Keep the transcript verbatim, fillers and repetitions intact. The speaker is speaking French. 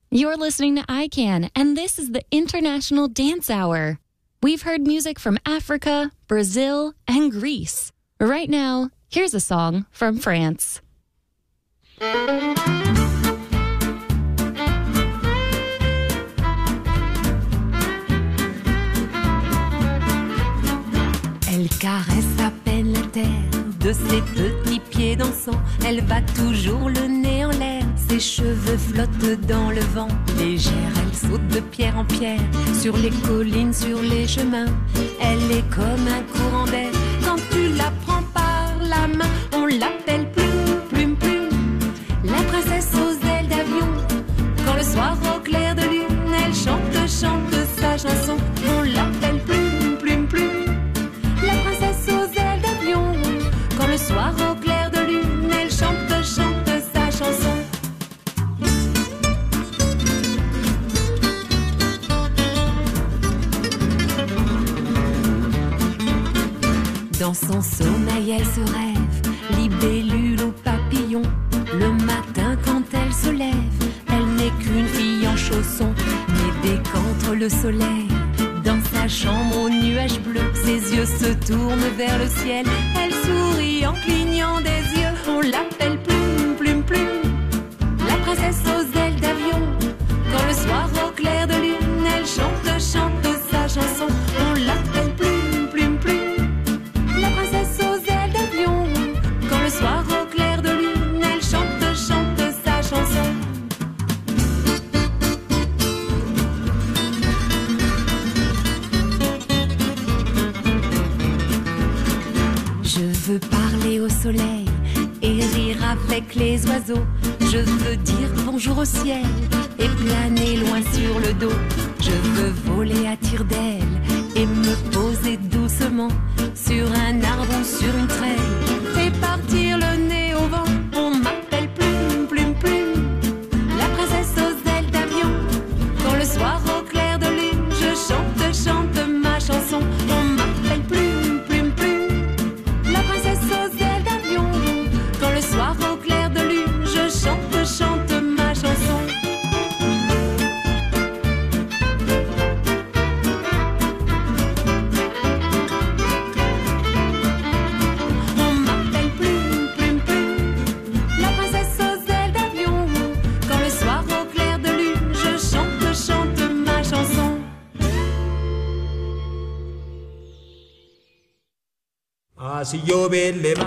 You're listening to I CAN, and this is the International Dance Hour. We've heard music from Africa, Brazil, and Greece. Right now, here's a song from France. Elle caresse à peine la terre de ses petits pieds dansants. Elle va toujours le nez en l'air, ses cheveux flottent dans le vent. Légère, elle saute de pierre en pierre, sur les collines, sur les chemins. Elle est comme un courant d'air, quand tu la prends par la main. On l'appelle Plume, Plume, Plume, la princesse aux ailes d'avion. Quand le soir au clair de lune, elle chante, chante sa chanson. On l'appelle Plume, Plume, Plume, la princesse aux ailes d'avion. Quand le soir au clair de lune, elle chante, chante sa chanson. Dans son sommeil, elle se rêve, libellule ou papillon. Le matin, quand elle se lève, elle n'est qu'une fille en chaussons, mais dès qu'entre le soleil, dans sa chambre aux nuages bleus, ses yeux se tournent vers le ciel. Elle sourit en clignant des yeux. On l'appelle Plume, Plume, Plume, la princesse aux ailes d'avion. Quand le soir au clair de lune, elle chante, chante sa chanson. On l'appelle Plume, Plume, Plume, la princesse aux ailes d'avion. Quand le soir au clair de lune, elle chante, chante sa chanson. Je veux parler au soleil et rire avec les oiseaux. Je veux dire bonjour au ciel et planer loin sur le dos. Je veux voler à tire d'aile et me poser doucement sur un arbre ou sur une treille et partir le nez au vent. On m'appelle Plume, Plume, Plume, la princesse aux ailes d'avion. Quand le soir au clair de lune, je chante, chante ma chanson. On m'appelle Plume, Plume, Plume, la princesse aux ailes d'avion. Quand le soir au clair de lune, je chante, chante ma chanson. On m'appelle Plume, Plume, Plume, la princesse aux ailes d'avion. Quand le soir au clair de lune, je chante, chante ma chanson. Ah, si yo le